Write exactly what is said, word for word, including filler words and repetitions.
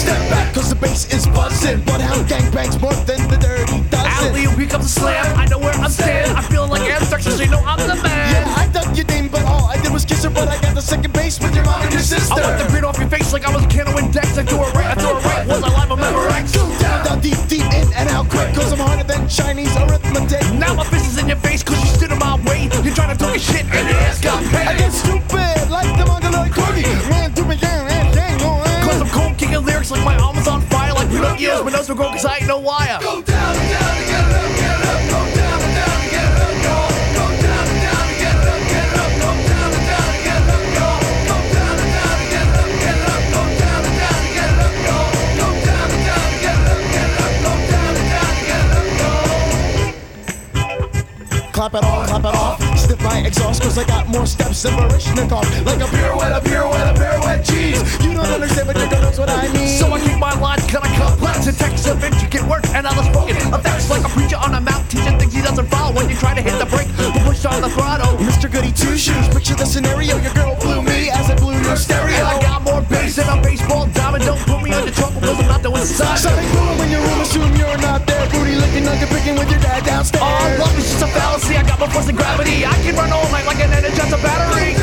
Step back cause the bass is buzzing. Bloodhound gangbangs more than the dirty dozen. Alley-oop, here comes a slam. I know where I'm standing. I'm feeling like Amtrak, so you know I'm the man. Yeah, I dug your name, but all I did was kiss her. But I got the second base with your mom and your sister. I wiped the grin off your face like I was a Kano Index. I threw a right, I threw a right. Was I live on Memorex? Go down, down deep, deep in and out quick. Cause I'm harder than Chinese arithmetic. Now my fist is in your face cause you stood in my way. You're trying to talk a shit and your ass got paid. I get stupid like the Mongoloid corgi. Man, do me down and dang on. Cause I'm cold kicking lyrics like my arm is on fire. Like Pinocchio's, my nose will grow cause I ain't no wire. Go down and down and get it up, get it up. Go down and down and get it up, go. Go down and down and get it up, get it up. Go down and down and get it up, go. Go down and down and get it up, get it up. Go down and down and get it up, go. Go down and down and get it up, get it up. Go down and down and get it up, go. Clap it off, clap it off. Stiff my exhaust cause I got more steps than Baryshnikov. Like a pirouette, a pirouette, a pirouette, jeez. You don't understand but your girl knows what I mean. So I keep my lines kinda complex. And text of intricate work and outspoken effects. Like a preacher on a mount teaching things he doesn't follow. When you try to hit the brake, but push on the throttle. Mister Goody Two Shoes, picture the scenario. Your girl blew me as I blew your stereo. And I got more bass than a baseball diamond. Don't put me under trouble cause I'm not doing side. Something cool when your room, assume you're not there. Booty looking like you're picking with your dad downstairs. Oh, love is just a fallacy. I got more force than gravity. I can run all night like an energizer battery.